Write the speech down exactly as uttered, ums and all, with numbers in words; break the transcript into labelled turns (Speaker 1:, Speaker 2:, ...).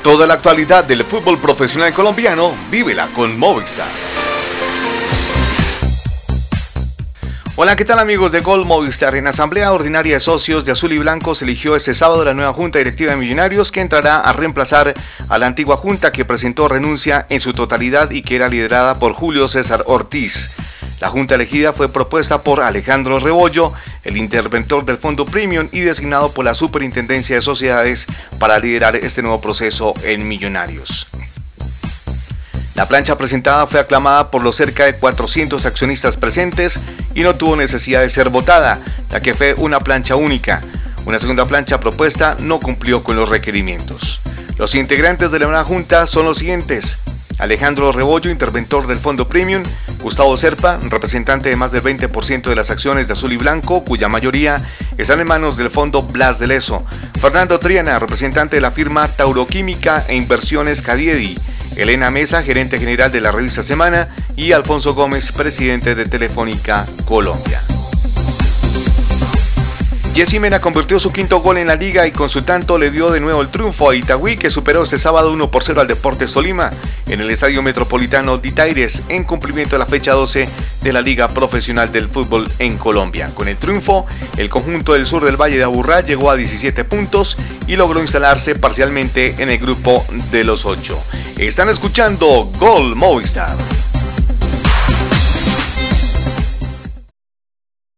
Speaker 1: Toda la actualidad del fútbol profesional colombiano, vívela con Movistar. Hola, ¿qué tal amigos de Gol Movistar? En Asamblea Ordinaria de Socios de Azul y Blanco se eligió este sábado la nueva Junta Directiva de Millonarios, que entrará a reemplazar a la antigua Junta que presentó renuncia en su totalidad y que era liderada por Julio César Ortiz. La Junta elegida fue propuesta por Alejandro Rebollo, el interventor del Fondo Premium y designado por la Superintendencia de Sociedades para liderar este nuevo proceso en Millonarios. La plancha presentada fue aclamada por los cerca de cuatrocientos accionistas presentes y no tuvo necesidad de ser votada, ya que fue una plancha única. Una segunda plancha propuesta no cumplió con los requerimientos. Los integrantes de la nueva Junta son los siguientes: Alejandro Rebollo, interventor del Fondo Premium; Gustavo Serpa, representante de más del veinte por ciento de las acciones de Azul y Blanco, cuya mayoría están en manos del Fondo Blas de Lezo; Fernando Triana, representante de la firma Tauroquímica e Inversiones Cadiedi; Elena Mesa, gerente general de la revista Semana; y Alfonso Gómez, presidente de Telefónica Colombia. Jessy Mena convirtió su quinto gol en la liga y con su tanto le dio de nuevo el triunfo a Itagüí, que superó este sábado uno por cero al Deportes Tolima en el Estadio Metropolitano de Itaires, en cumplimiento de la fecha doce de la Liga Profesional del Fútbol en Colombia. Con el triunfo, el conjunto del sur del Valle de Aburrá llegó a diecisiete puntos y logró instalarse parcialmente en el grupo de los ocho. Están escuchando Gol Movistar.